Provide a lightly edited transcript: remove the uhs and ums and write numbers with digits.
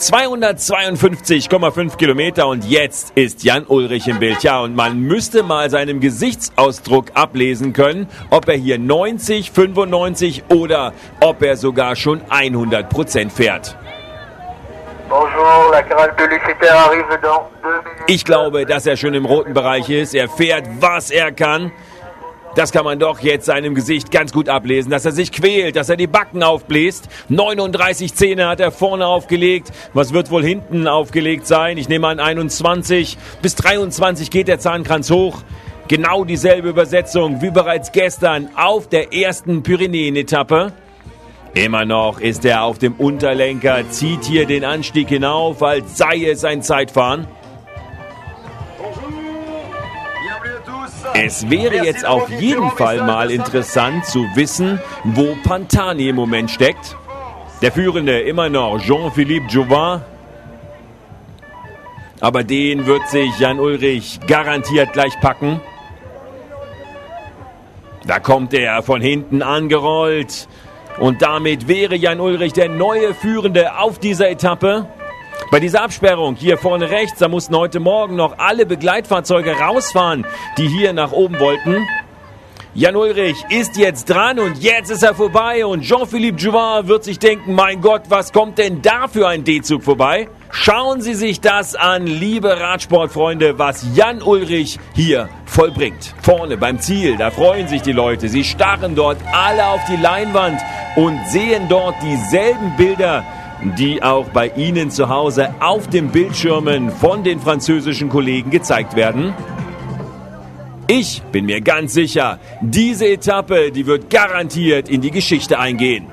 252,5 Kilometer und jetzt ist Jan Ullrich im Bild. Ja, und man müsste mal seinem Gesichtsausdruck ablesen können, ob er hier 90, 95 oder ob er sogar schon 100% fährt. Bonjour, la Caravane de Liciter arrive dans 2 minutes. Ich glaube, dass er schon im roten Bereich ist. Er fährt, was er kann. Das kann man doch jetzt seinem Gesicht ganz gut ablesen, dass er sich quält, dass er die Backen aufbläst. 39 Zähne hat er vorne aufgelegt. Was wird wohl hinten aufgelegt sein? Ich nehme an 21. Bis 23 geht der Zahnkranz hoch. Genau dieselbe Übersetzung wie bereits gestern auf der ersten Pyrenäen-Etappe. Immer noch ist er auf dem Unterlenker, zieht hier den Anstieg hinauf, als sei es ein Zeitfahren. Es wäre jetzt auf jeden Fall mal interessant zu wissen, wo Pantani im Moment steckt. Der Führende immer noch Jean-Philippe Juvin. Aber den wird sich Jan Ullrich garantiert gleich packen. Da kommt er von hinten angerollt. Und damit wäre Jan Ullrich der neue Führende auf dieser Etappe. Bei dieser Absperrung hier vorne rechts, da mussten heute Morgen noch alle Begleitfahrzeuge rausfahren, die hier nach oben wollten. Jan Ullrich ist jetzt dran und jetzt ist er vorbei und Jean-Philippe Juvin wird sich denken, mein Gott, was kommt denn da für ein D-Zug vorbei? Schauen Sie sich das an, liebe Radsportfreunde, was Jan Ullrich hier vollbringt. Vorne beim Ziel, da freuen sich die Leute. Sie starren dort alle auf die Leinwand und sehen dort dieselben Bilder, die auch bei Ihnen zu Hause auf den Bildschirmen von den französischen Kollegen gezeigt werden. Ich bin mir ganz sicher, diese Etappe, die wird garantiert in die Geschichte eingehen.